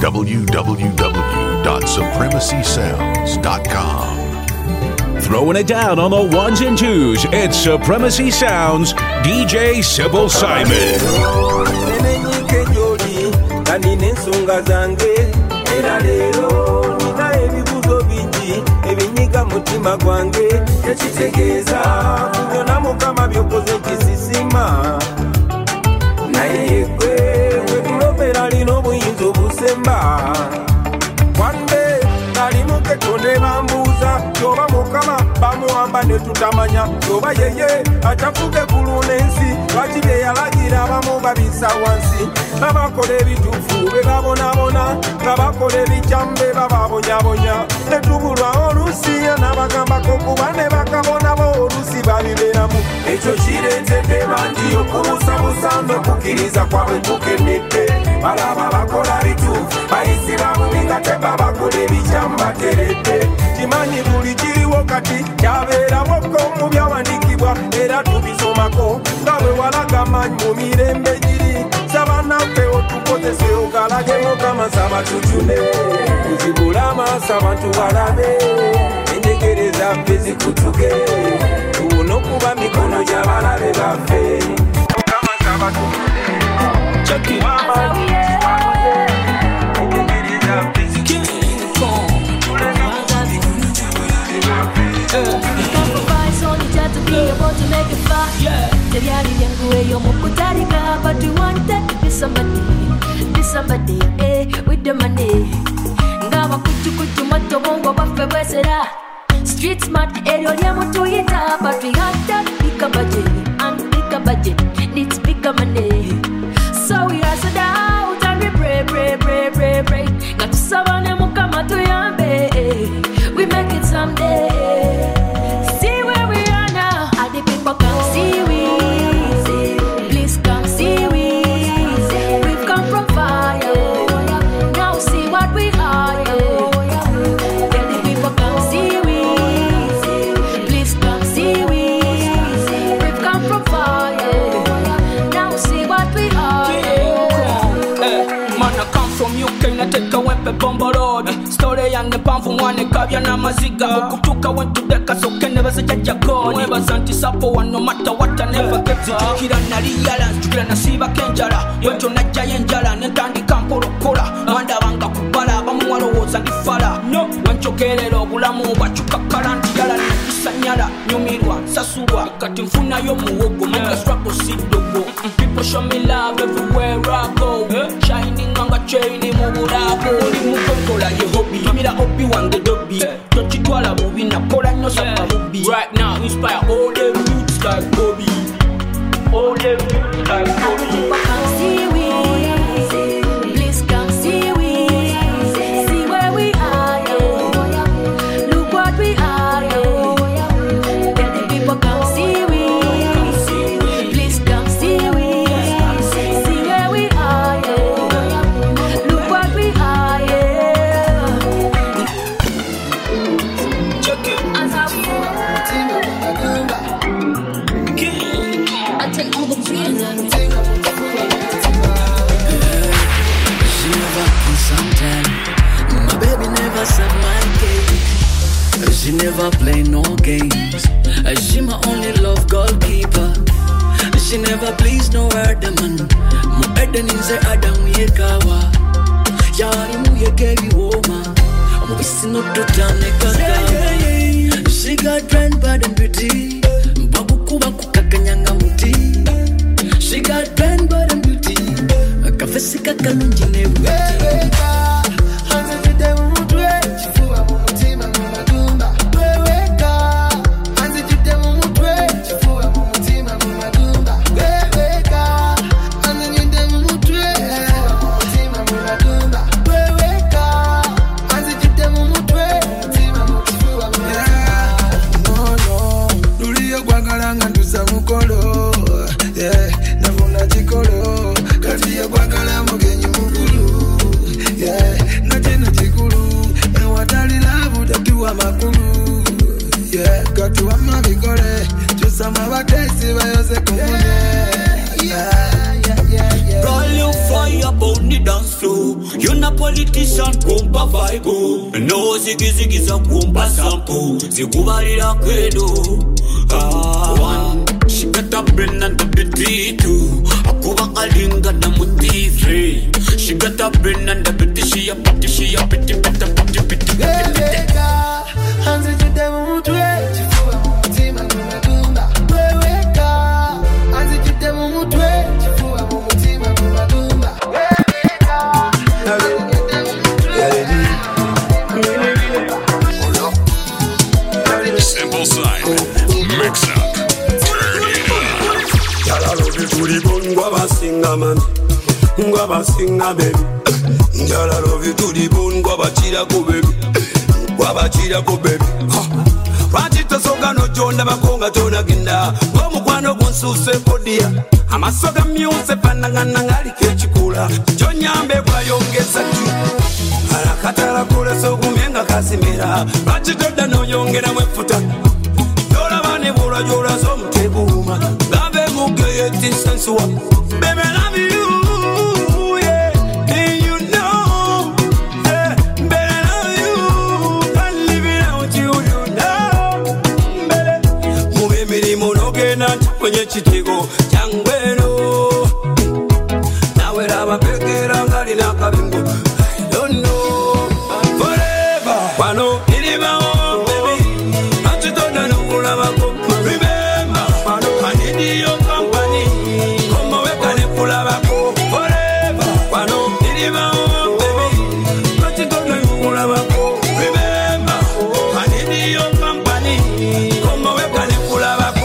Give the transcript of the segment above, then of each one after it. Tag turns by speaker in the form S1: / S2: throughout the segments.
S1: www.supremacysounds.com.
S2: Throwing it down on the ones and twos, it's Supremacy Sounds, DJ Sybil Simon.
S3: Mutima gwange ekitegeeza byonna mukama byokoze kisisima naye gwe wetulobera alina obuyinza obusemba wande ali muketonde bambuuza yoba mukama bamuwamba ne tutamanya yoba yeye atafuge kuluna ensi lwaki bye yalagira abamu babisa wansi babakola ebituufu be babonabona nga bakola ebikyambe bababonyabonya ne tubulwa olusi n'abagambako kuba ne bakabonabo olusi babibeeramu ekyo kireetedde bangi okubusabusa n'okukkiriza kwabwe kukenedde balaba bakola bituufu bayisi babubi nga tebabakola ebikyambateredde kimanyi buli kiriwo kati kyabeerawoko mu byawandiikibwa era tubisomako nga bwe walaga amaanyi mu mirembe giri saba naffe otukozese ogalage mukama saba tutune tuzibule amaaso abantu balabe enjegere zaffe zikutuke tubone okuba mikono gy'abalabe baffe mukama saba tutune enjegere zaffe zikutuke
S4: to be able to make it far. Seriali yangu eyo mukutarika, but we wanted to be somebody, with the money. Ngawa kuchu moto bongo bafe bwesera. Street smart area lya mutuyita, but we had that bigger budget, and bigger budget needs bigger money. So we hustle out and we pray. Got to sabane mukama tuyambe, we make it someday. The people come see we, please come see we. We've come from fire, now see what we are. Tell the people come see we, please come see we. We've come from fire, now see what we are.
S5: Man, I come from UK, na take a weapon bomber road. Story yange pamfu mwane kabya na maziga okutuka wentudeka soke ne basajja koni we basanti sapo no matter what I never get tukira nali yala tukira nasiba kenjala yoto najja yenjala netandika mpolokola manda banga kubala bamwalowoza ndifala no wanchokelero obulamu bwachuka kalanti yala nisanyala nyumirwa sasulwa kati mfuna yo muwogo manga struggle sidogo people show me love everywhere I go shining on a chain mu bulago oli mukokola ye hobby mira hobby wange dobby tochitwala bubi nakola nyo sapa bubi right now inspire all the youths like Bobby, all the youths like Bobby.
S4: Come see we, please come see we, see where we are, look what we are, tell the people come see we, please come see we, see where we are, look what we are,
S5: Check it.
S4: I take all the dreams and
S6: she never kiss and tell. My baby never suck my cake. She never play no games. She my only love goalkeeper. She never please no other man. My Eden is a Adam Yekawa. Yari mu yekebi woma. I'm missing no to Taneka. She got brand bad and beauty. Babukuba kukakanyanga muti. She got brand bad and beauty. Kafesi kakalunji ne beauty. na politician kumpa vibe no zigizigiza kumpa sample zikubalira kwedo one she got a brain and a bit two akuba kalinga na mutifre she got a brain and a bit she a patti hanze tudemu mutwe chifua mutima munadumba weweka hanze tudemu mutwe chifua mutima munadumba weweka hanze tudemu mutwe
S2: Simple Simon mix up
S3: yala lobi tulibon ngwabasinga man ngwabasinga baby yala lobi tulibon ngwabachira ko baby wabachira ko baby Rachita soga no jonda bakonga tona ginda Gomukwano gunsuse kodia Amasoga myuse panangana ngali kechikula Jonyambe kwa yongeza tu Harakatala kule sogumenga kasimira Rachita no yongera mwefuta Yola bane bula yola so mtebuma Gabe mugeyeti sensuwa Baby I love you kwenye chitigo changweno nawe raba pekera ngali na kabingo I don't know forever wano iliba on baby achitona nukula bako remember I need your company como weka nekula bako forever wano iliba on baby achitona nukula bako remember I need your company como weka nekula bako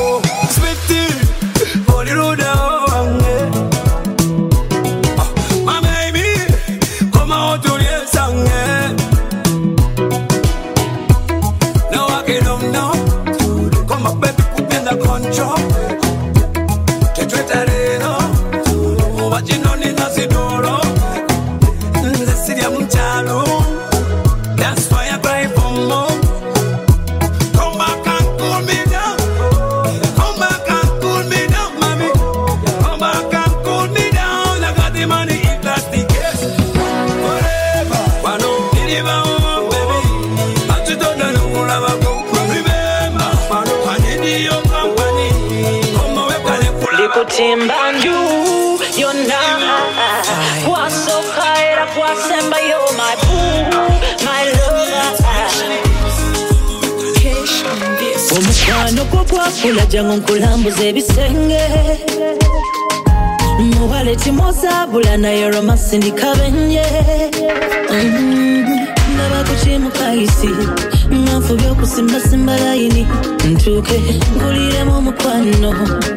S1: Timbanju, you're not. What's so high up? What's in by you, my boo, my lover. Omukwano gwo gwakula jangu nkulambuza ebisenge muwale timozabula naye romasi ndikabenye ndaba kuchimukayisi nafubye okusimbasimba layini ntuuke nguliremu omukwano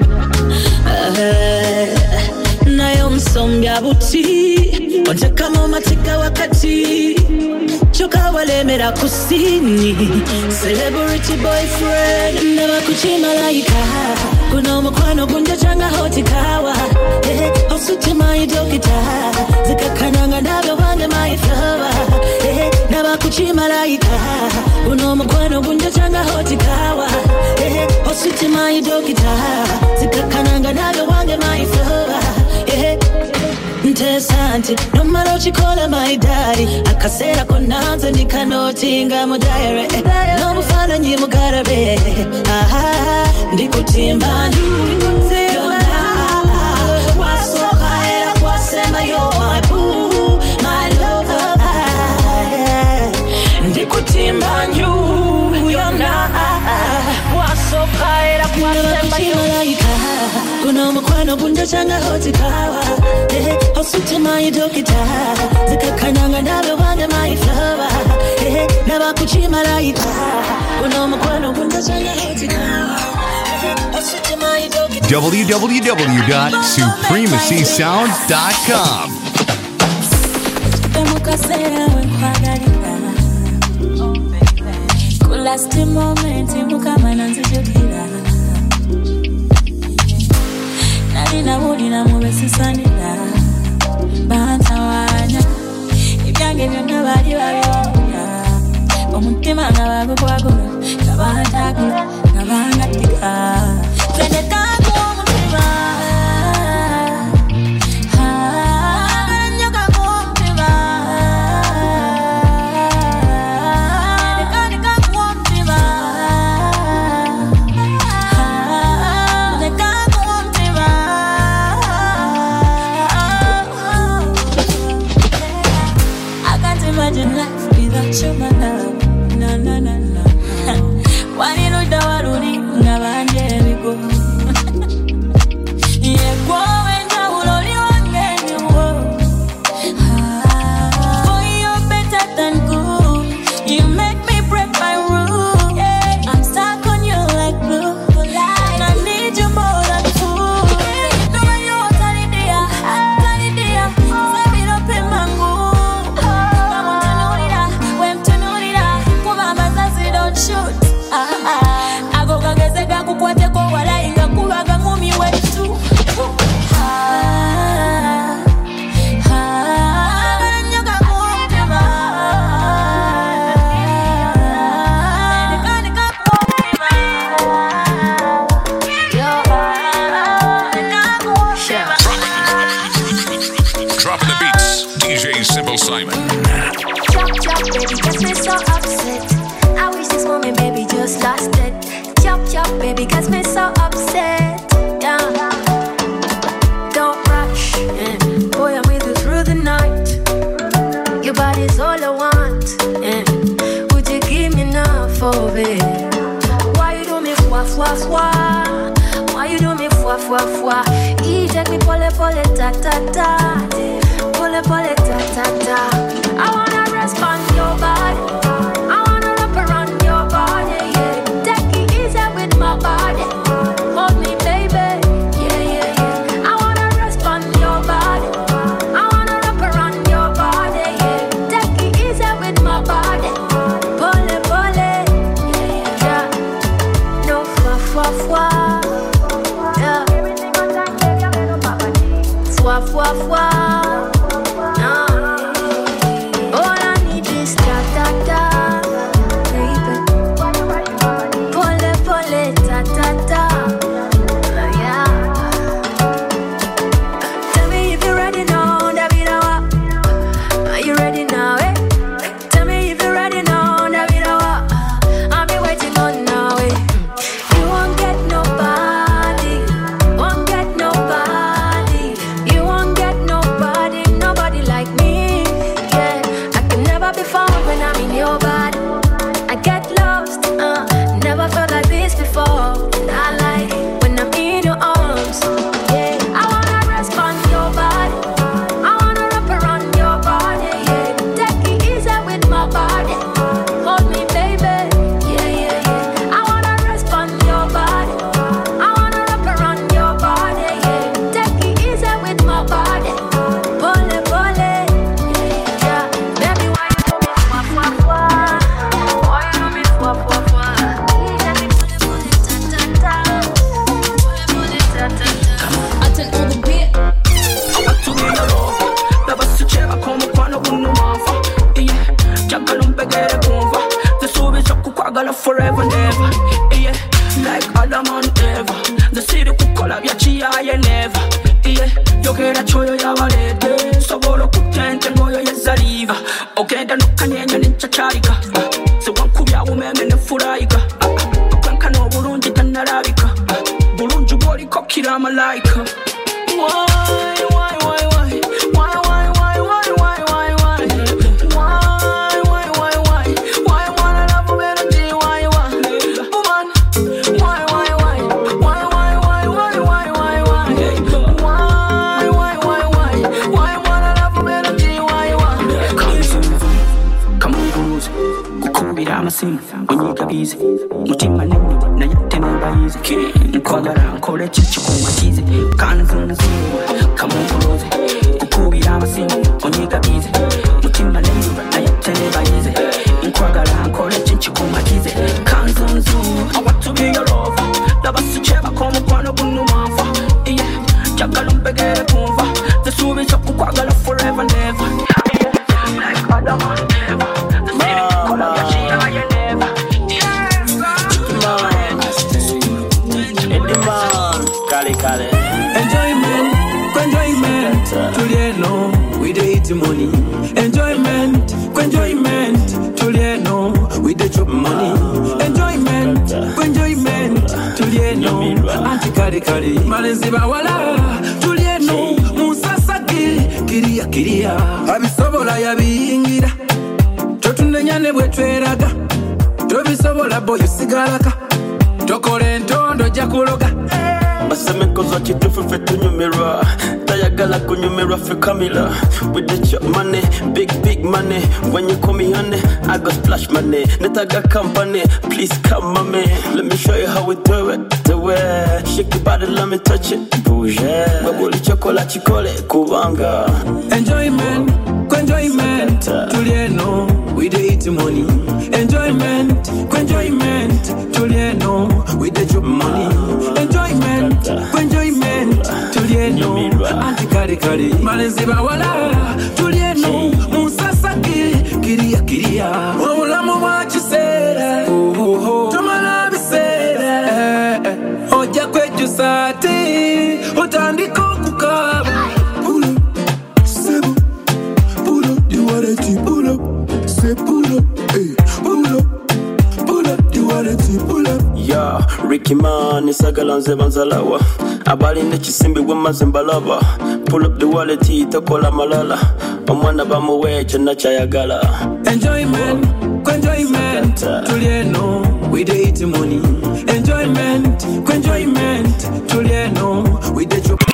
S1: naye omusombya buti ontekamu matika wakati choka walemera kusini celebrity boyfriend ndaba kuchimalayika kuno omukwano gunja changa hotikawa osutima idokita zikakananga nabyo wange my flower ndaba kuchimalayika kuno omukwano gunja changa hotikawa osutima idokita zikakananga nabyo wange my flower Ntesanti, no matter what you call her my daddy Akasera konanza nikanotinga mu diary No mufana nyi mugarabe Ndikutimba Wasoka era kwasema yo my boo, my lover Ndikutimba yona Wasoka era kwasema yo kuno mukwano gunja changa hotikawa osutima idokita zikakananga nabe wange my flower naba kuchimalayika kuno mukwano gunja changa hotikawa osutima idokita
S2: www.supremacysound.com
S4: Temukasera wenkwagalira Last moment mukamana nzijukira Nalina bulina mubesisanira Bantawanya Ibyange byonna bali babyawulira Omutima nga bagukwagula nga bantagula nga bangatika Fenekaku omutima Nyoka ku omutima
S1: imagine life without you, my love. Na na na na. Why you do waruni ngabanje biko? Yeah, go and I will only one get you. Boy, you're better than good. You make me break my rule. Yeah, I'm stuck on you like glue. And I need you more than food. The way you want Talidia. Save it up in mango. Vamos tenurida, when tenurida. Kubamba sasi don't shoot. Ago kagezeka kukwate kwa wala inga kubaga mumi wetu.
S2: Dropping the beats, DJ Simple Simon.
S4: Chop, chop, baby, gets me so upset. I wish this moment, baby, just lasted. Chop, chop, baby, gets me so upset. Yeah. Don't rush, yeah. Boy, I'm with you through the night. Your body's all I want, yeah. Would you give me enough of it? Why you do me fwa, fwa, fwa? Why you do me fwa, fwa, fwa? You take me pole, pole, ta, ta, ta. Pole, pole, ta, ta, ta. I wanna rest on your body. I wanna wrap around your body, yeah. Take it easy with my body. Hold me, baby, yeah, yeah, yeah. I wanna rest on your body. I wanna wrap around your body, yeah. Take it easy with my body. Pole, pole, yeah, yeah. No fwa, fwa, fwa, yeah. Fwa, fwa, fwa.
S5: Forever and ever, yeah. Like Adam and Eva. The city could call up your chia and never, yeah. You get a choyo ya valete. So bolo kutente ngoyo ya zariva. Okay, da nukanyenya nincha charika. So wankubya umeme ne furaika. Kwanka no bulungi tanarabika. Bulungi boli kokira malaika. Why? Unyiga bize mutima nendo na yatene bayize nkwagala nkole chichi kumatize kanzunzu kamukuroze kukubira amasimu unyiga bize mutima nendo na yatene bayize nkwagala nkole chichi kumatize kanzunzu I want to be your lover labasucheba komu kwano bunu mafa yeah chakala mpegere kumva zesubisha kukwagala forever and ever like Adam and Eva the city kola ya chia ya never
S3: Enjoyment, Juliano, we dey eat money. Enjoyment, Juliano, we dey chop money. Enjoyment, Juliano, anti-kari, Malenziba wala, Juliano, Musasaki, Kiria, Abisobola ya bingira, tumanya ne bwe tweraga tobisobola boyo sigalaka tokole entondo jakuloga
S7: basemekozo kitufu fe tunyumirwa tayagala kunyumirwa fe kamila with the chop money big money when you call me honey I go splash money netaga company please come on me let me show you how we do it the way shake your body let me touch it bouge babuli chocolate chikole kubanga
S3: enjoyment tulieno we dey eat money enjoyment tulieno we dey chop money enjoyment tulieno antikari malenzi bawala tulieno musasa kiria obulamu bwa kiseera tumala biseera ojja kwejusa ati otandika okukaba pull up, hey, pull up, the wallet, pull up.
S7: Yeah, Ricky Man, Isagalanze Banzalawa. Abali Nechisimbi Wamazimbalava. Pull up the wallet, Tokola Malala. Omwana Bamuwecha Nachayagala.
S3: Enjoyment, Tulieno, we dey eat money. Enjoyment, Tulieno, we dey chop.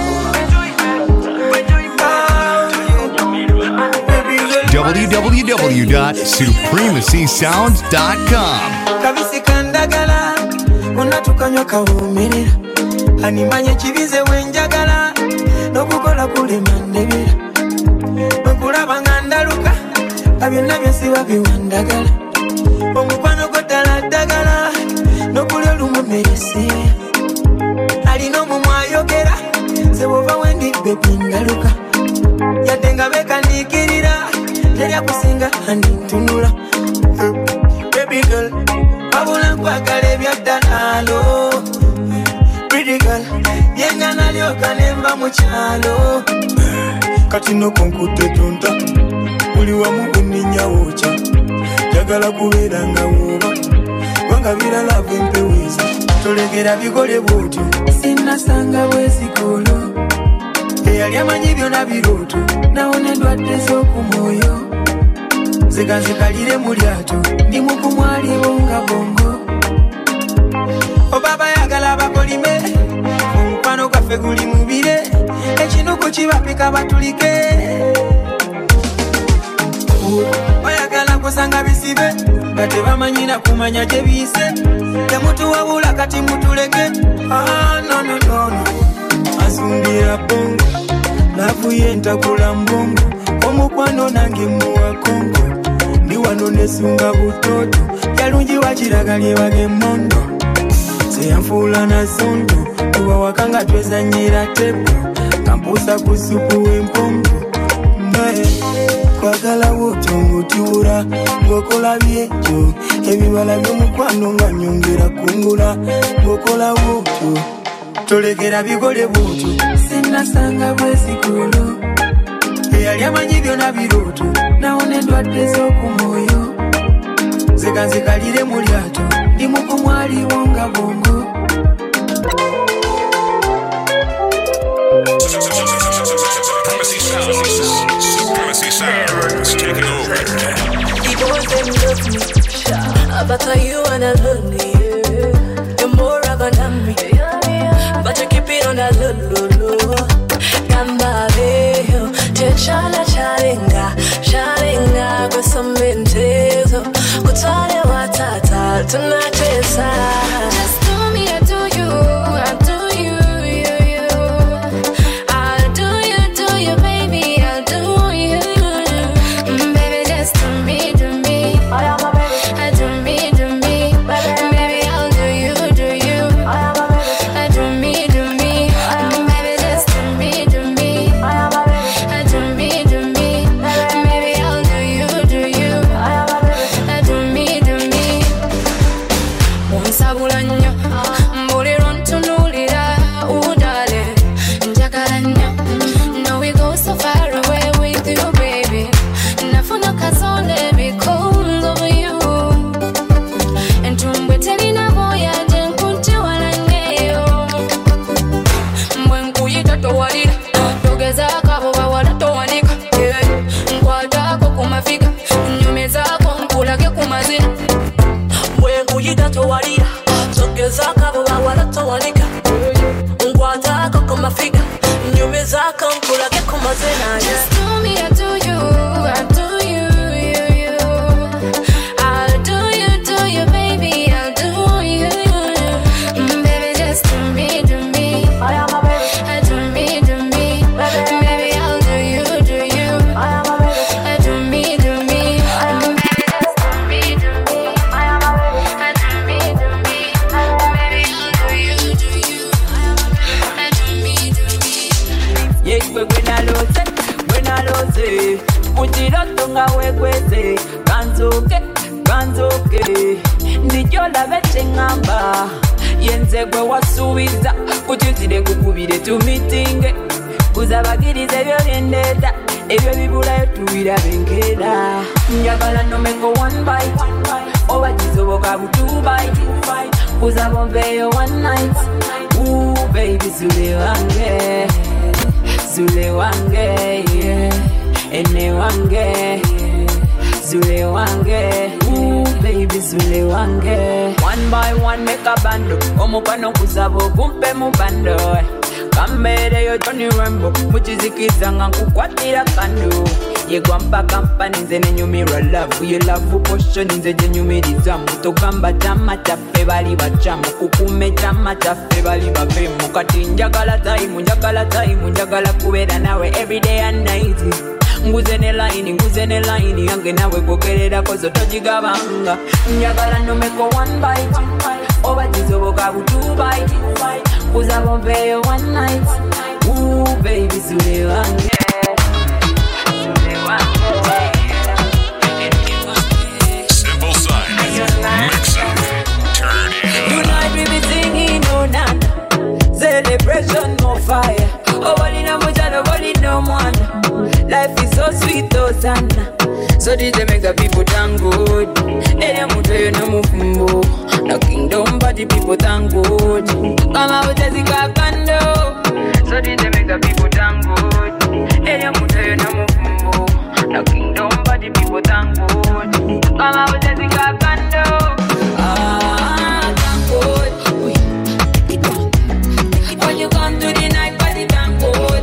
S8: www.supremacysounds.com.
S9: Kabisi kandagala unatukanywa kawumirira animanye kibize wenjagala nokukola kule mandebera okulaba ngandaluka abyonna byesiba biwandagala omukwano gotala ddagala nokulya olumumeresi alina omumwa ayogera sebova wendi bebi ndaluka yadde nga bekandikirira terya kusinga andintunula baby girl abula nkwagala ebyaddalaalo pretty girl yengana lyoka nemba mu kyalo kati nokonkutte tonta oli wamu gunninyawookya jagala kubeera nga wooba wanga biralavu empeweza tolegera bigole bwotyo sinnasanga bwesikolo eyali amanyi byonna birooto nawona endwadde z'okumwoyo ziganzikalire mu lyato ndi mu kumwalibo nga bongo obaba yagala abakolime omukwano gwaffe guli mubire ekinuku kibapika batulike oyagala kusanga bisibe nga tebamanyina kumanya gye biyise temutuwabula kati mutuleke nononono asumbira bongo nafuye ntakula mbongo omukwano nange muwa kongo ndi wano nesunga butoto yalungi wakiraga lyebage emondo seyanfuula nazondo kuba wakanga twezanyira tepo kampusa ku supu w'empombo naye kwagala wotyo ng'otuula ng'okola byekyo ebibala by'omukwano nga nyongera kungula ng'okola wotyo tolegera bigole bwotyo sinnasanga bwesikolo eyali amanyi byonna birooto nawona endwadde z'okumwoyo ziganzikalire mu lyato ndi mu kumwaliwo nga bongo
S2: Supremacy Sounds taking over.
S4: People them love me, but are you wanna love me? You're more of an enemy, but you keep it on that low. Nambabeyo, techala chalenga, with some mentezo, kutale watata, tunatesa. Just do me, I do you, you. I'll do you, baby, I'll do you. Baby, just do me. I do me. Baby, I'll do you. I do me. Baby, just do me. I do me. Baby, I'll do you. I do me. Unsabula
S8: wanika Ngwata koko mafiga Nyumeza kankula keko mazena
S4: Just do me, I do you, I do you, you. I'll do you, baby, I'll do you. Baby, just do me. I am a baby. Do me. Baby, I'll do you. I am a baby. Do me. Baby, just do me. I am a baby. Do me. Baby, I'll do you. I am a baby. Do me.
S5: Yes, when I lose, Utirotunga wekweze, ganzoke, ndijola vete ngamba, yenze gwe wasubiza, kutuzire kukubire tumitinge, kuzabagirize byolendeta, ebyo bibulayo tuwira benkera, njagala nomengo one bite, obakizoboka bu 2 bite, kuzabombeyo one night, ooh baby zule wange, yeah. Ene wange, zule wange, ooh baby zule wange. One by one make a bando, omukano kuzabo kumpe mu bando. Kamere yo Johnny Rambo, muchizikiza nga kukwatira kando. Yegwa mpaka mpani nze nenyumira love, ye love potion nze jenyumiriza. Mutogamba chama chaffe bali bachamu, kukume chama chaffe bali bavemu. Kati njagala time, njagala kubeera nawe every day and night. Nguze ne line yange nawe gogerera kozo tojigabanga. Njagala nomeko one bite, obakizoboka bu 2 bite, kuzabombeyo one night, ooh baby zule wange.
S2: Simple Simon, mix up, turn it up.
S5: Unite we be singing no nana, celebration no fire. Oh body no mujano, body no man. Life is so sweet, oh sana. So did they make the people thank good? Any muto no mufumbo, no kingdom but the people thank good. Come out as a kando. So did they make the people thank good? Any muto no mufumbo, no kingdom but the people thank good. Come out as a kando. Ah, thank good. When you come to the night party, thank good.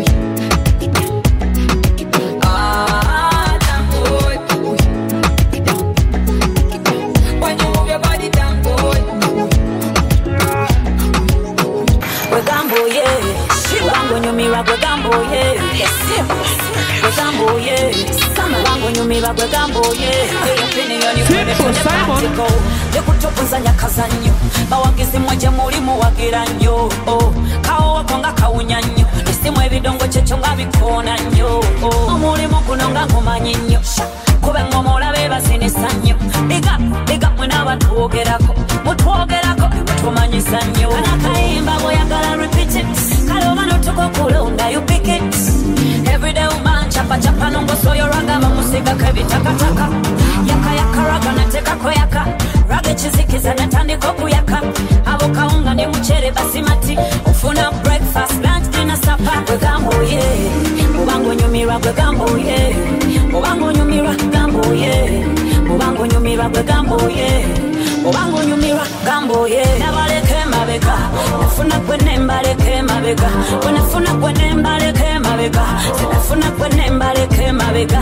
S1: Lekutopuzanya kazanyo bawagizi mwaje muri muwagira nnyo kawo wakonga kawunyanyo isimu ebidongo kyekyo nga bikona nnyo omulimu guno nga ngumanyi nnyo kube ng'omulabe basinisa nnyo biga mwe n'abatwogerako mutwogerako tumanyisa nnyo kana kayimba bw'oyagala repeat it kale oba notukokulonda you pick it everyday woman chapa nongosoyoraga bamusigako ebitakataka yakaraga natekako yaka raga ekizikiza natandika okuyaka abo kawunga ne mucere basimati ofuna breakfast lunch dinner supper gwegambuye mubango nyumirwa gwegambuye mubango nyumirwa gambuye mubango nyumirwa gwegambuye mubango nyumirwa gambuye nabaleke mabega nafuna kwene mbaleke mabega nafuna kwene mbaleke mabega nafuna kwene mbaleke mabega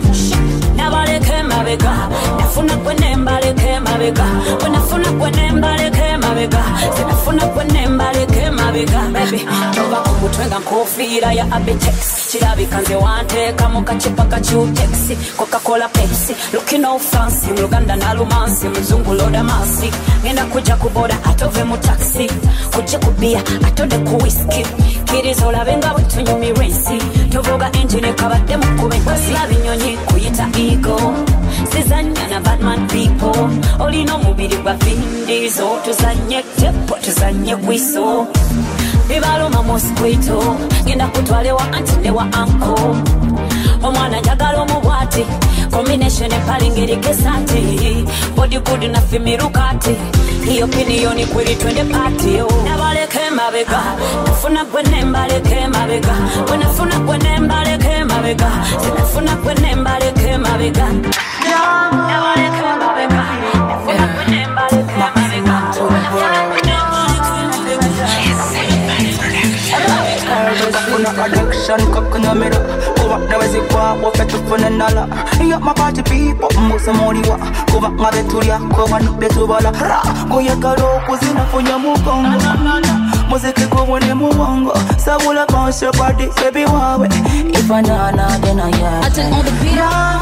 S1: nabaleke mabega nafuna kwene mbaleke mabega nafuna kwene mbaleke mabega nafuna kwene mbaleke mabega baby toba kumutwenga nkofira ya Abetex kirabika nze wanteka mu kacupa ka Chutex Coca-Cola Pepsi looking all fancy Luganda na lumansi mzungu loda masi ngenda kuja kuboda atove mu taxi kuje kubia atode ku whisky kirizo labenga butunyumi rensi tovuga engine kabadde mu kubekasi abinyonyi kuyita ego sizanya na Batman people olino mubiri gwa vindizo tuzanye tepo tuzanye kwiso bibaloma mosquito ngenda kutwalewa anti newa anko omwana njagala omubwati combination epalingeri kesati body good na fimirukati hiyo opinioni kweli twende party nabaleke mabega nafuna kwene mbaleke mabega nafuna kwene mbaleke mabega nafuna kwene mbaleke mabega nabaleke mabega nafuna kwene mbaleke mabega
S10: attention, kakunyamira. Kuba nawezikwa, wafetu funenala. Iyo mapati people, musa moriwa. Kuba ngabe tulia, kuba nube tubala. Kuyekalo kuzina funya mukongo. Muziki kubone muwongo. Sabula bounce your body, baby wawe. If I nana, then I am. I take all the beat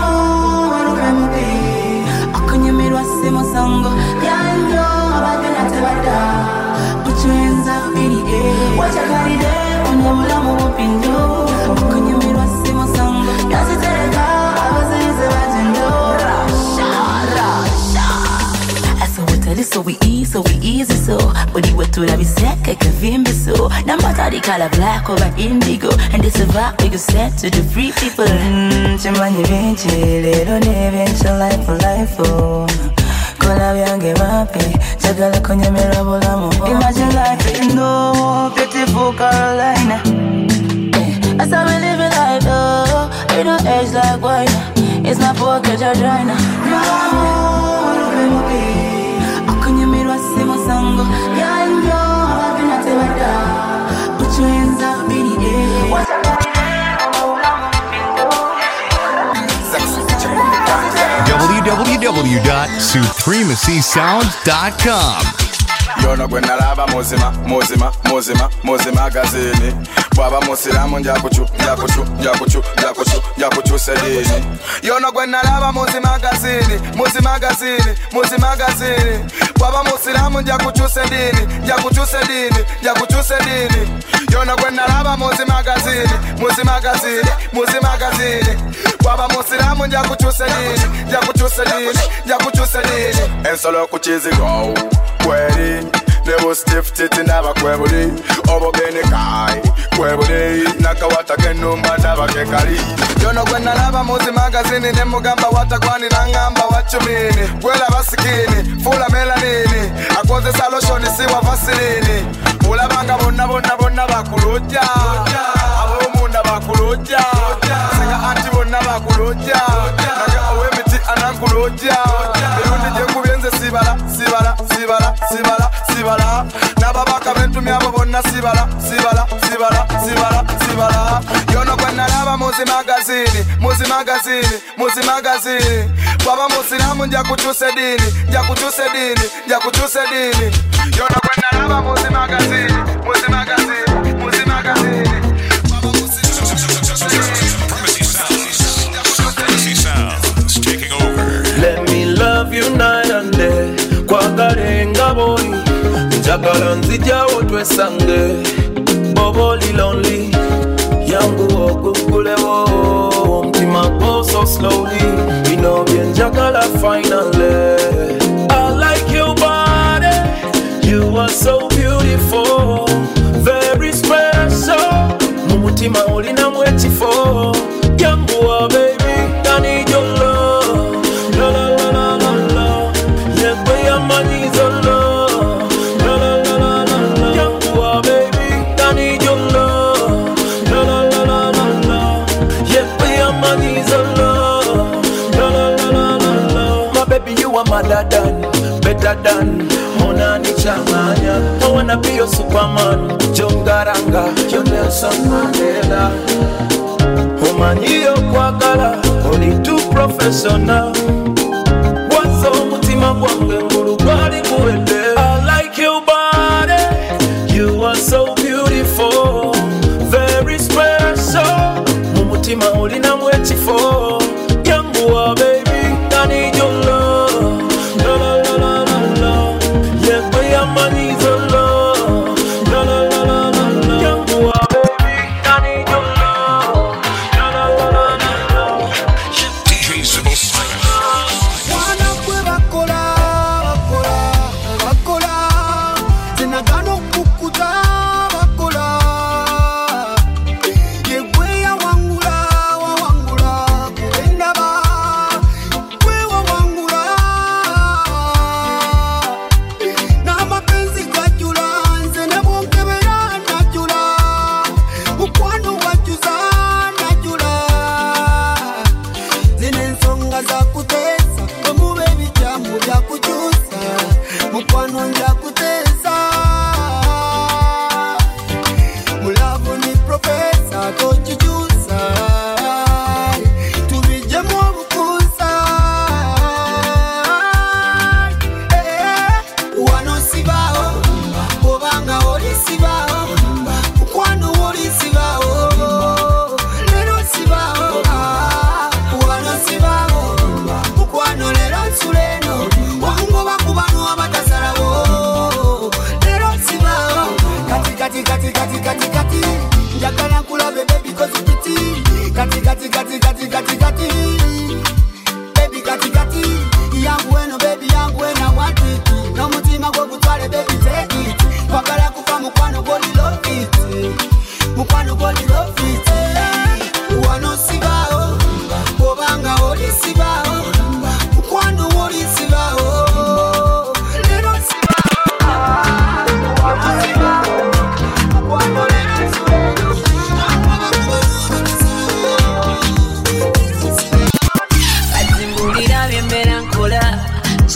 S10: Akunyamira sema sango. Yanyo, abadena tebada. Put your hands up in the air. Watch your body there. Unyamula muwopindu. Akunyamira sema sango. Yasi tereka, abazeze batendo. So we easy so. But you were to have said, I can feel me so. No matter the color, black or indigo. And this is what we can send to the free people. Chimani vinci, little neventure life for life. Kola vyange mapi, chagala konye mirabola mo. Imagine life in no beautiful Carolina. That's how we live in life though. We don't age like wine. It's not pocket or dryna. No, Sema sango, yanyo, abina tebada. Put your hands up in the air. What's up,
S11: www.supremacysounds.com.
S12: Yono gwena laba muzima gazini. Baba musiramu njakuchu sedini. Yono gwena laba muzima gazini. Baba musiramu njakuchu sedini. Yono gwena laba muzima gazini. Baba musiramu njakuchu sedini. Ensolo kuchizi go. Kweli Nebo stiff titi naba kwebuli Obo bene kai Kwebuli Nakawata genumba naba kekali Yono gwena laba muzi magazini Nemugamba watakwani na ngamba wachumini Gwela basikini Fula melanini Akoze saloshoni siwa vasilini Ulabanga bonna bakuloja Abo munda bakuloja Sega anti bonna bakuloja Naga owe miti anakuloja Irundi jengu bienze sibala Nababaka bentu myabo bonna sibala Yono gwena laba muzi magazini Baba musiramu njakuchu sedini Yono gwena laba muzi magazini
S2: Supremacy Sounds taking over.
S3: Let me love you night and day. Kwagalenga boy njagala nzijawo twesange boboli lonely yangu okukulewo omutima go so slowly bino byenjagala finally I like your body you are so beautiful very special mumutima olinamu ekifo yangu baby I need your love la la la la la la yeah money's a love, la la la la la la. Young boy, baby, I need your love, la la la la la la. Yeah, money's a love, la la la la la la. My baby, you are better than Monani Chamanya. I wanna be your Superman, Jongaranga, your Nelson Mandela. Omani yo kwagala, only too professional. I like your body, you are so beautiful, very special. Mumutima olina mwechifo, yangu baby, I need your love, la la la la la la. Yeah, my money's a love, la la la la la la. Yangu baby, I need your love, la la la la la la.
S2: DJ Sybil
S13: Mulavu ni professor, don't you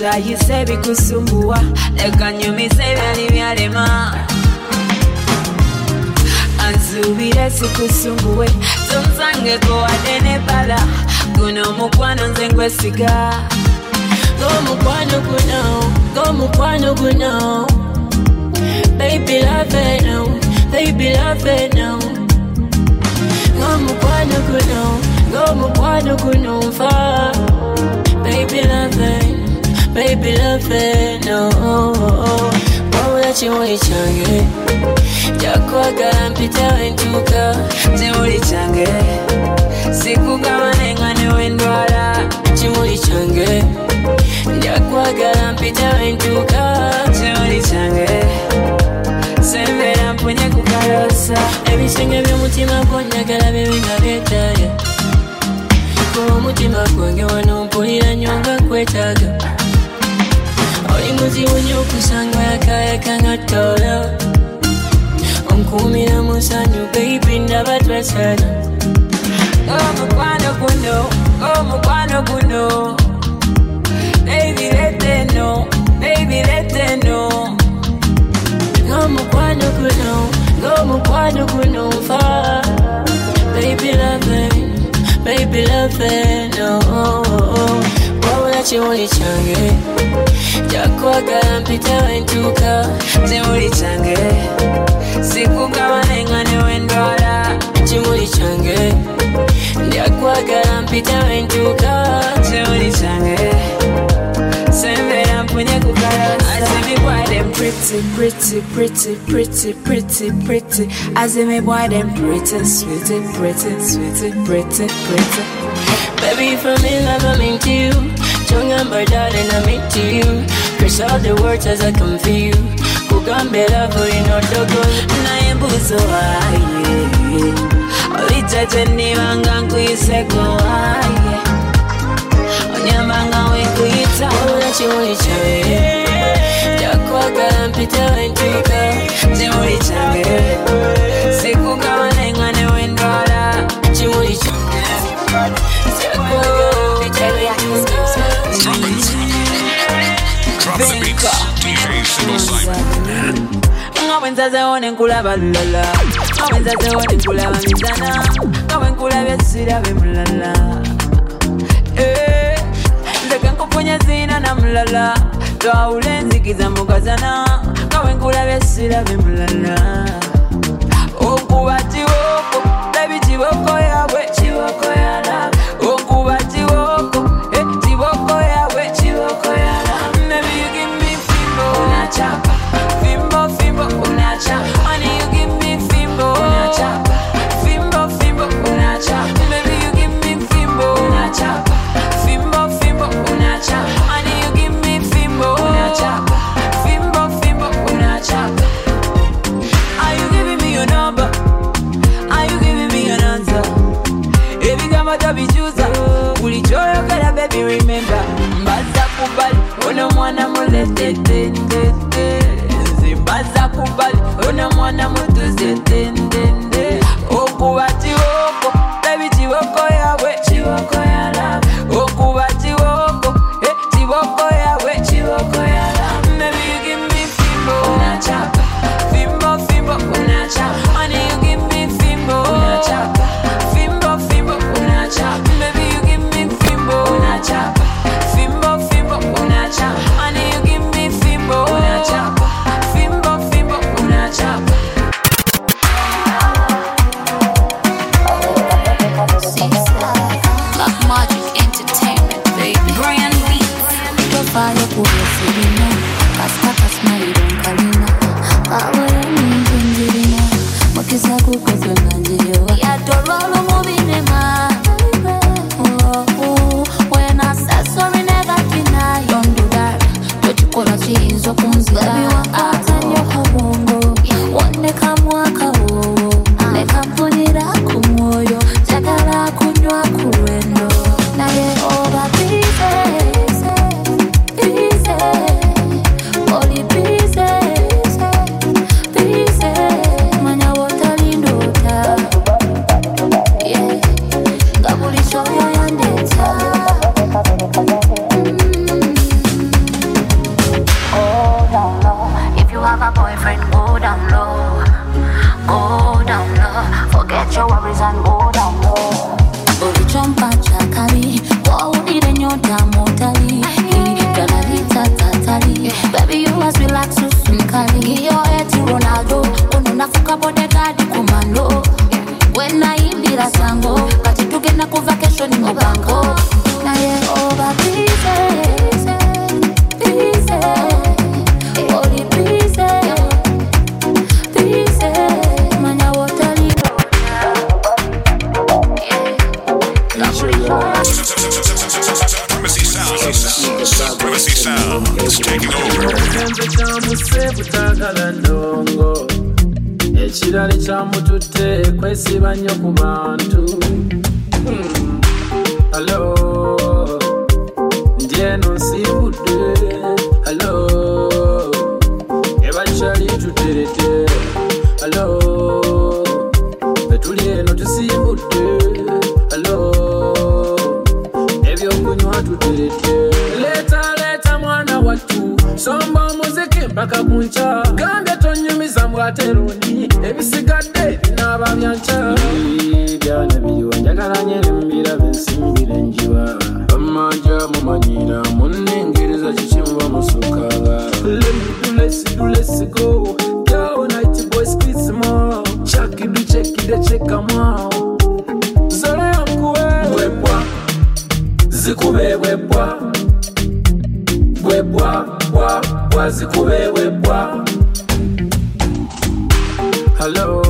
S11: Utayise bikusumbua leka nyumise byali byalema Ansubire sikusumbuwe Tumsangeko wadene bala Guno mukwano nze ngwesiga Go mukwano guno Baby love it now Baby love it now Go mukwano guno fa Baby love it no Wawula chimuli change Jakwagala mpita wentuka Chimuli change Sikugaba nengane wendwala Chimuli change Jakwagala mpita wentuka Chimuli change Sembera mpunye kukarosa Ebisenge by'omutima gwonyagala bibinga byetaaga Kuba omutima gwange wano mpulira nyonga kwetaaga Oli muzibu nnyo okusanga yakayaka nga tola Onkuumira musanyu baby ndaba twasana Omukwano guno Baby let them know Omukwano guno fa Baby love it no Wawula chimuli change Jakwagala mpita wentuka Chimuli change Sikugaba nengane wendwala Chimuli change Jakwagala mpita wentuka Chimuli change Sembera mpunye kukarosa I say me boy them pretty I say me boy them pretty sweetie Baby from in love I'm into you Chungamba darling I'm into you Curse all the words as I come for you Kugambe love you know dogo Naye mbuzo aye Olichache nibanga nkuyiseko aye Onyambanga wekuyita Wawula chimuli change Jakwagala mpita wentuka Chimuli change Sikugaba nengane wendwala Chimuli change
S2: Drop the beats, DJ Single Simon.
S11: Ngawenzaze one nkulaba lulala Ngawenzaze one nkulaba mizana Ngawenkulabye sirabe mulala Nzeke nkufunye zina na mulala Twawule nzikiza mukazana Ngawenkulabye sirabe mulala Okuba chiwoko Baby chiwoko yawe Chiwoko ya love Okuba chiwoko Chiwoko yawe Chiwoko ya love Maybe you give me fimbo Unachapa Fimbo unachapa Honey you give me fimbo Unachapa Fimbo unachapa Maybe you give me fimbo Unachapa Fimbo unachapa Honey you give me fimbo Unachapa Fimbo unachapa Are you giving me your number? Are you giving me an answer? Every time I tabichuza Ulichoyokala baby remember Mbaza kubali Ono mwana muletete Mbaza kubali Ono mwana mutuzetende Okuba chiwoko Baby chiwoko yawe Chiwoko ya love Okuba chiwoko Chiwoko yawe Chiwoko ya love Maybe you give me fimbo Unachapa Fimbo unachapa Honey you give me fimbo Unachapa Fimbo unachapa Maybe you give me fimbo Unachapa Fimbo unachapa Honey you give me fimbo Unachapa Fimbo unachapa
S13: Black Magic Entertainment, baby. Brian Beats. Tofaya kuwesilina Kaskaka smaidon kalina Kawere ninjinjirina Makisa kukozwe nanjiyo Yadorolo mubinema When I said sorry never deny Don't do that Tochikola chizo kunzira Baby wakata nyoka bongo Woneka mwaka wowo Neka mpunira kumoyo Jagala kunywa kuwendo Naye oba bize Oli bize Manya wotalindota
S2: Supremacy Sounds taking over.
S14: Ekirali kyamututte kwesiba nnyo ku bantu. Hello, ndi eno nsibudde. Hello, ebakyali tuterete. Hello, betuli eno tusimbudde. Hello, ebyokunywa tuterete. Leta mwana wattu, somba omuziki mpaka kunca. Gambye tonyumiza mbwateroni, ebisigadde binaaba byanca. Byana biriwa njagala nye mbirabe nsimbire njiba. Bamanja mumanyira munnengeriza kikimuba musukaga. Let's go. Go night boys kiss more. Check them out. Zora yankuwe webwa zikube webwa zikube webwa. Hello,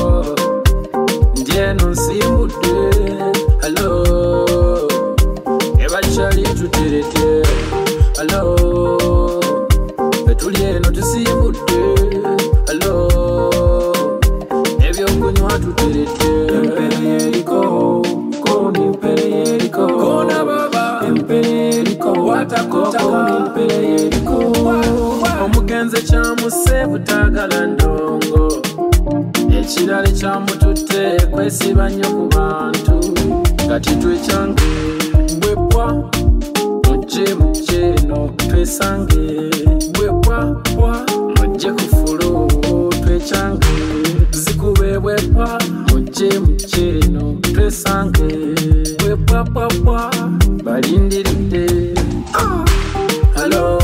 S14: ndiye nsimbudde. Hello, ebakyali tuterete. Hello, betuli eno tusimbudde. Hello, ebyokunywa tuterete. Emperieriko, koni emperieriko. Kona baba, emperieriko. Watakotaka, emperieriko. Omugenzi kyamuse butagala ndongo. Ekirali kyamututte kwesiba nnyo ku bantu. Kati twekyange bwebwa mujje no twesange. Bwebwa mujje ku fulo twekyange. Zikube bwebwa mujje no twesange. Bwebwa balindiridde. Hello.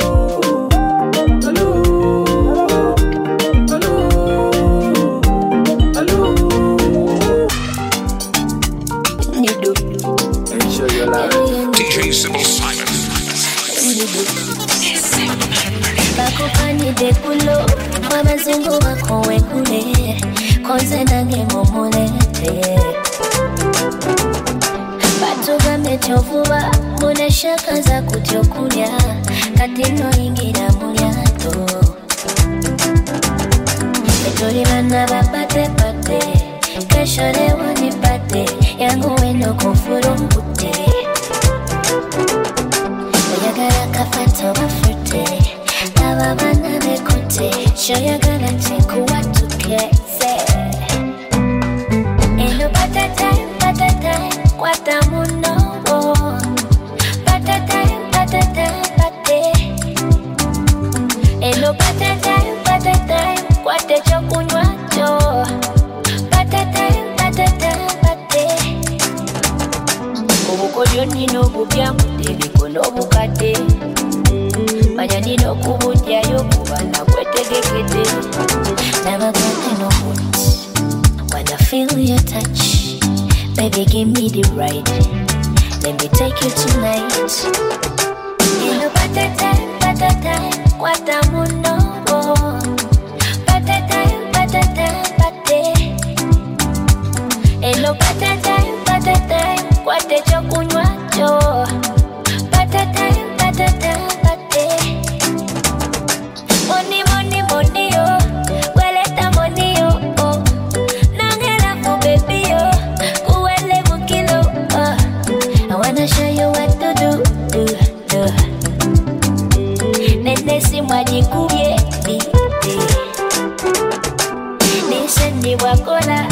S2: DJ Sybil Simon.
S13: Bakukanide kulo abazingo bakowe kule konze nange mumulete batugambe kyovuba muneshaka za kutyokulya kati noyingira mu lyato etoli bana bapatepate kesho lewo nipate yangu weno kufurumbutte oyagala kafanta bafute aba bana bekote shoyagala tekuwatukeze eno patata kwata munobo patata pate eno patata kwate chokunywa cho patata pate obukolyo nino bubyamude bikono bukadde manya nino kubudyayo kubana kwetegekede nabagate no put when I feel your touch baby give me the ride let me take you tonight eno patata kwata munobo patata pate eno patata kwate chokunywa cho patata pate money yo weleta money yo nangela for baby yo kuwele mukilo I wanna show you what to do nene simwaji kubye niseni wakola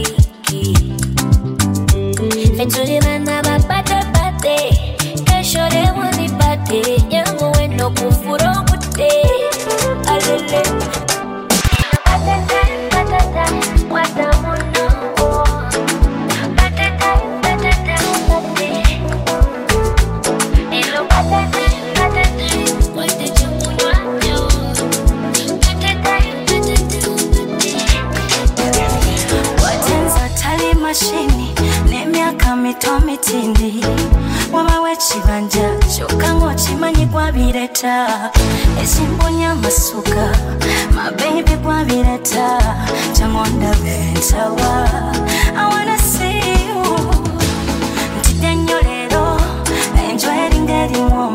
S13: fetuli bana bapate kesho lewo nipate yangu weno kufuro butte alele patata kwata munobo patata elo patata kwate chokunywa cho patata watenza tali mashini nemyaka mito mitindi wabawe kibanja kyokka ng'okimanyi gwabireta esimbonya amasuka mabebi gwabireta kyangonda bentawa I wanna see you ntidde nnyo leero enjweringa erimu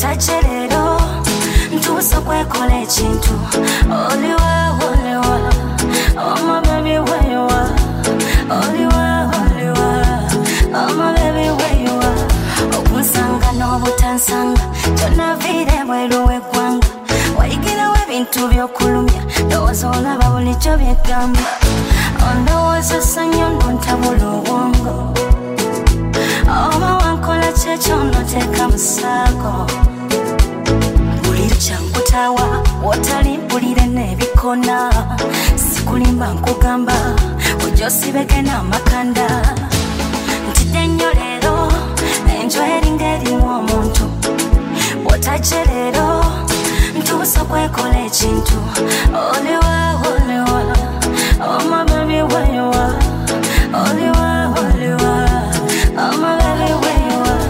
S15: otacherero ntuso kwekola ekintu oliwa oh my baby where you are oliwa oh my baby where you are okunsanga n'obutansanga tonavire bweruwe gwanga waigirawo ebintu by'okulumya ndowooza olaba bulijjo byegamba ondowooza sanyo nontabula obwongo oba wankola kyekyonoteeka musaako bulira kyankutawa wotali mpulire n'ebikona sikulimba nkugamba ojja osibeke n'amakanda ntidde nnyo leero enjo eringa erimu omuntu bw'otajje leero ntuusa kwekola ekintu oliwa oh my baby where you are oliwa oh my baby where you are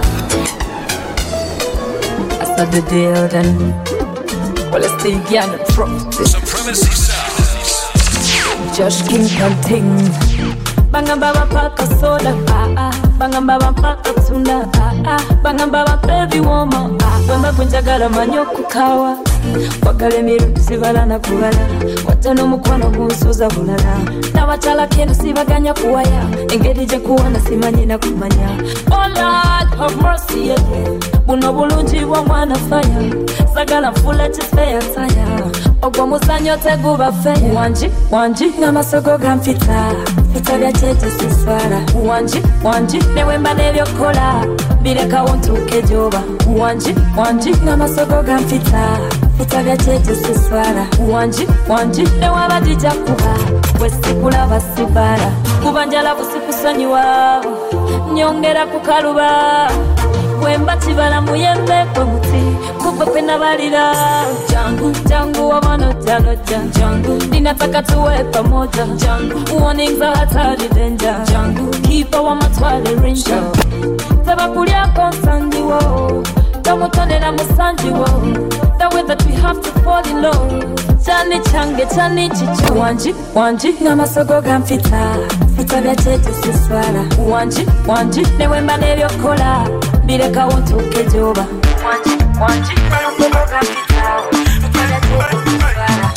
S4: I saw the deal then well let's stay again from
S2: Supremacy Sounds
S4: Josh King Hunting Bangamba bapaka soda Bangamba bapaka tunda Bangamba bapevi womo Wemba kunjagala manyo kukawa Wakale mirudu sibalana kubalana Watano mukwano kunsuza bulala Na wachala kenu sibaganya kuwaya Engeri je kuwana simanyi na kumanya Oh Lord have mercy yeah. Buno bulungi bwa mwana fire Sagala mfula chispeya taya Ogwa musanyo teguba feya Wanji n'amasogo gamfita Fita bya cheche siswara Wanji newemba nebyokola Bireka wontuke joba Wanji n'amasogo gamfita Fita bya cheche siswara Wanji newaba dija kuba Wesikula basibara Kubanjala busikusonyiwa Nyongera kukaluba Wemba chibala muyembe kwe muti Kupa kwena balira Jangu wabano jangu Ninataka tuwe pamoja Warnings za hatari danger Kipa wa matwale rinja Tabakulia konsangi wo Tamutonera musanji wo The way that we have to fall in love Chani change chani chicho Wanji n'amasogo gamfita Fita bya cheche siswara Wanji newemba nebyokola Bireka wontuke joba Wanji n'amasogo gamfita Fita bya cheche siswara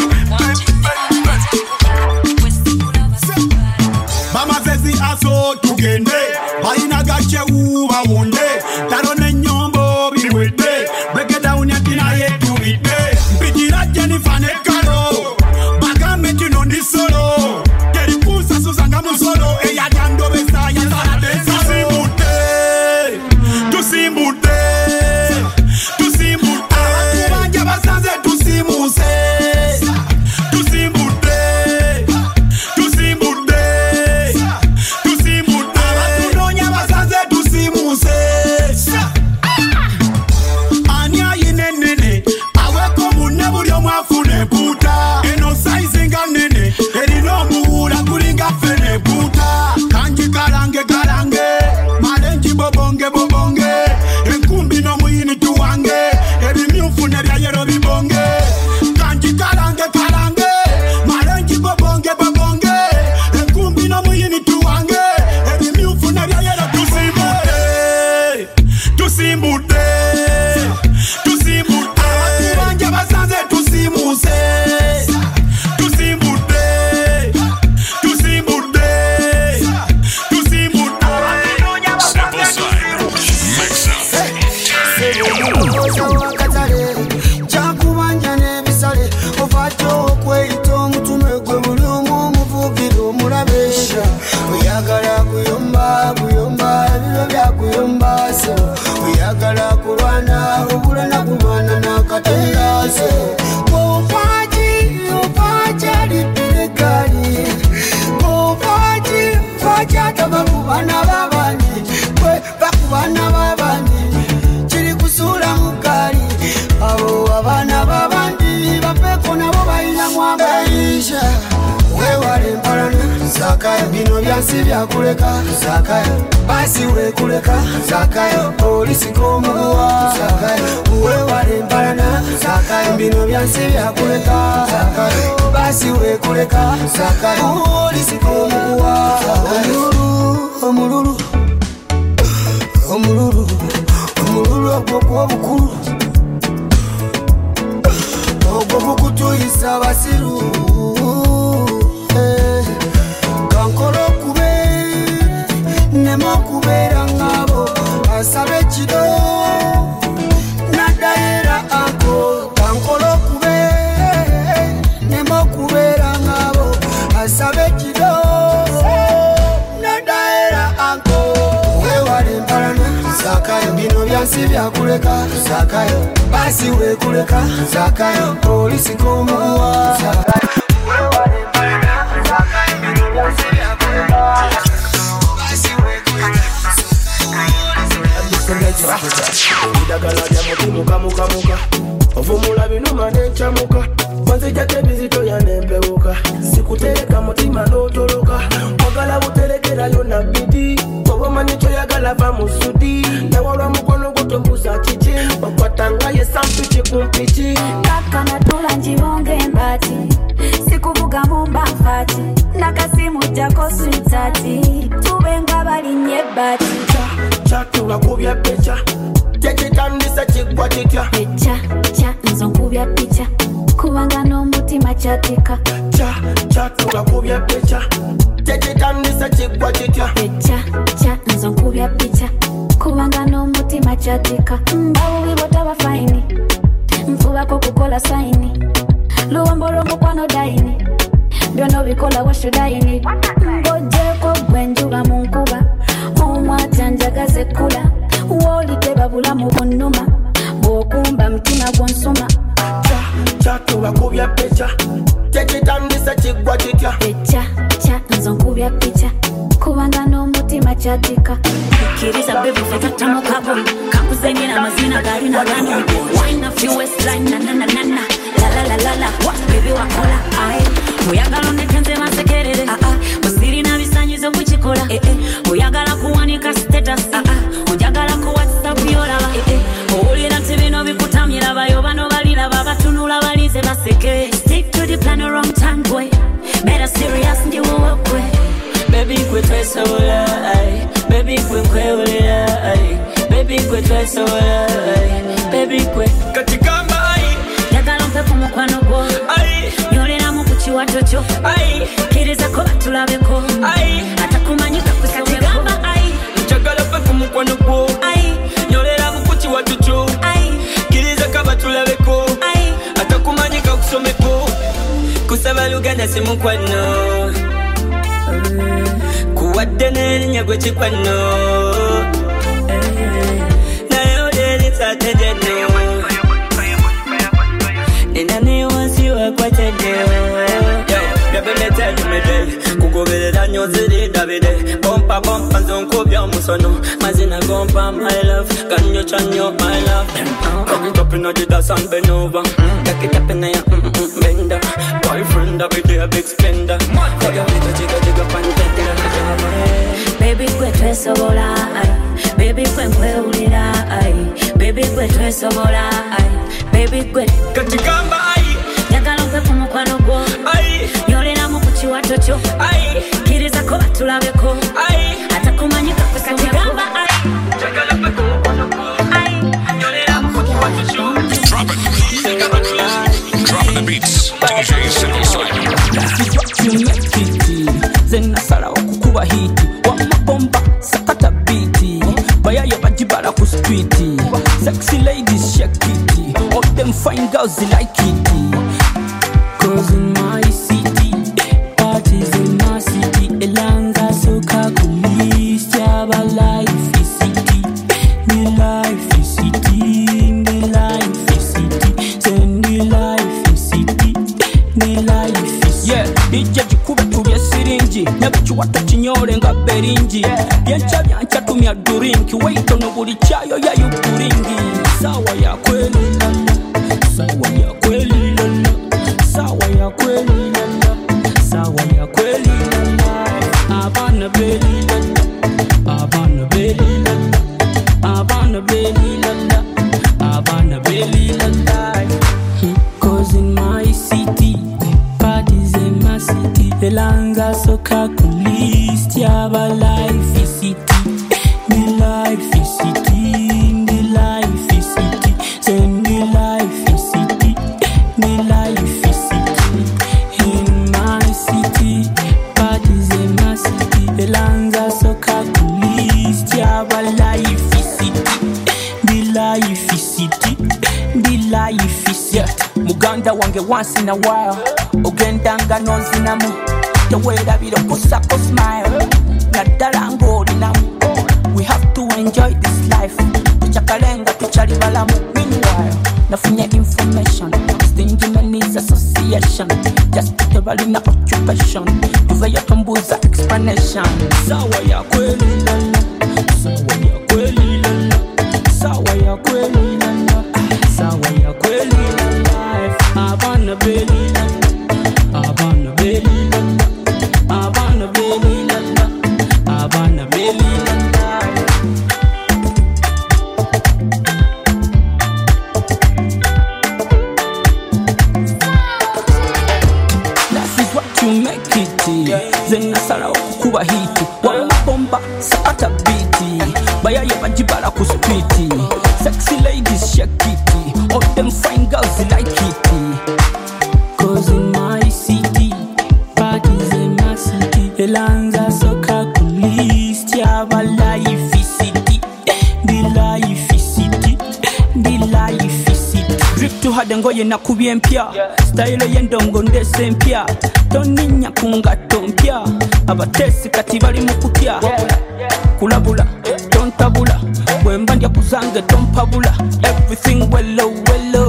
S16: Mama zezi aso tugende Baina gache uwa wonde Tarone nyombo biwete Break it down ya kina yetu bite Mpitira jeni fane karo Bagame tino ni solo Keri kusa susanga musolo Eya jando besa ya sarate Tusimbute Abakubanja basanze tusimuse Abakunonya basanze tusimuse Anya yinenene Aweko mune buli omwafune puta Eno size nga nene Erino muhula kulinga fene puta Kanji kalange Malenji bobonge Enkumbi no muyini tuwange Ebimyufu nebya yero bibonge Kanji kalange Malenji bobonge Enkumbi no muyini tuwange Ebimyufu nebya yero tusimbute Abakubanja basanze tusimuse Uyagala kurwana ubulana kurwana nakatendase Upaji lipirekali Upaji tabakubana babani Bakubana babani Chiri kusula mukali Abo abana babandi Bapeko nabo bayina mwabaisha Wewale mparana Zakayo bino byansi byakuleka Zakayo basi wekuleka Zakayo polisi komuwa Zakayo wewale mparana Zakayo bino byansi byakuleka Zakayo basi wekuleka Zakayo polisi komuwa Omululu ogwo kwa bukulu
S17: oyisa basiru kankolo kube nemo kubeera ngabo asabe kido nadayera anko kankolo kube nemo kubeera ngabo asabe kido nadayera anko wewale mpalana zakayo bino byansi byakuleka zakayo basi wekuleka zakayo polisi komuwa zakayo wewale mpalana zakayo bino byansi byakuleka basi wekuleka
S18: Idagala lya mutima muka ovumula binuma nenchamuka manzija tebizito yanembewuka sikutereka mutima n'otoloka wagala buterekerayo na bidi obamanyi kyoyagala va mu sudi nawalwa mukono gutombuza kiki bakwatanga ye sampiki kumpiki
S19: kaka natula njibonge mbati sikuvuga mumba mfati nakasimu jako switati tubenga balinye bati
S18: chatula kubya pecha tekitandisa kigwa kitya
S19: pecha nzo kubya picha kubanga n'omutima kyatika
S18: chatula kubya pecha tekitandisa kigwa kitya
S19: pecha nzo kubya picha kubanga n'omutima kyatika mbabubi botaba faini nfubako kukola saini luwombo lw'omukwano daini byonna bikola washudaini ngojeko gwenjuba mu nkuba omwata njagaze kula wolite babula mu bunnuma bw'okumba mutima gw'onsuma
S18: chatula kubya pecha tekitandisa kigwa kitya
S19: pecha nzo nkubya picha kubanga n'omutima kyatika
S10: Kiriza baby feta tamo kabo kakuzeni na mazina gari na gano wine of your waistline na na na na na la la la la what baby wakola ai uyagala nekenze masekerere musiri na bisanyizo kuchikola uyagala kuwanika status uyagala ku WhatsApp yola olira tibino bikutamira bayo bano balira babatunula balize baseke stick to the plan wrong time boy better serious ndi wowe
S5: baby kwe twesa wala ai baby kwe wala ai baby kwe twesa wala ai baby kwe
S18: katikamba ai
S10: yagala mpepo mukwano gwo
S18: ai
S10: yolera mu kuchiwato kyo
S18: ai
S10: kiriza ko batulabeko
S18: ai
S10: atakumanyika kukatigamba ai
S18: njagala mpepo mukwano gwo
S10: ai
S18: yolera mu kuchiwato kyo
S10: ai
S18: kiriza ko batulabeko
S10: ai
S18: atakumanyika kusomeko kusaba luganda si mukwano kuwadde n'erinnya gwe kikwano naye oleri tatedeno nina newansi wakwatedde yabemetelimede kugoberera nyo ziri dabide bompa nzonkubya omusono mazina gompa my love kanyo chanyo my love kakitapina dida and bend over kakitapina ya benda boyfriend up with a big spender jiga pantera
S10: baby kwe twesobola ai baby kwe nkwewulira ai baby kwe twesobola ai baby kwe
S18: katikamba ai
S10: yagala mpepo mukwano gwo
S18: ai
S10: yolera mu kuchiwato kyo
S18: ai
S10: kiriza ko batulabeko
S18: ai
S10: atakumanyika kukatigamba ai
S18: njagala mpepo mukwano gwo ai yolera mu kuchiwato kyo
S2: Drop the beats, DJ Simple Simon.
S5: zenasala okukuba hiti wamapompa sakata biti bayayo bajibala ku streeti sexy ladies shake it all them fine girls like it cause in my city parties in my city elanga soka kulisha ba life is city ni life is city ni life is city send the life is city ni life is yeah DJ jikube tulye siringi nabichiwata chinyole nga beringi byancha tumya durinki wait ono buli chayo ya yukuringi sawa ya kweli lala sawa ya kweli lala sawa ya kweli lala sawa ya kweli lala abana beli lala abana beli lala abana beli lala abana beli lala cause in my city parties in my city elanga soka kulist ya ba life is city ni life is city ni life is city send me life is city ni life is city life is city, the life is yeah. Muganda wange once in a while, ogendanga nozinamu, tewera birokusako smile, naddala ng'olinamu. We have to enjoy this life, tuchakalenga tuchali balamu. Meanwhile, nafunye information, stingy needs association, just put a balina occupation, tuveya tumbuza explanation. Sawa ya kweli lala, sawa ya kweli lala, sawa ya kweli lala, sawa ya kweli lala. Abana beli lala, abana beli lala, abana beli lala, abana beli lala. Zenasala okukuba hiti wamabomba sakata biti bayaye bajibala ku street. Sexy ladies shake it, all them fine girls like it. Cause in my city, parties in my city, elanza soka kulist ya ba life city, the life city, the life city. Drip to hard ngoye nakubye mpya, style yendongo ndese mpya, toninya kunga tompya, abatesi kati bali mukutya, kulabula tontabula, bwemba ndya kuzange tompabula. Everything wello wello,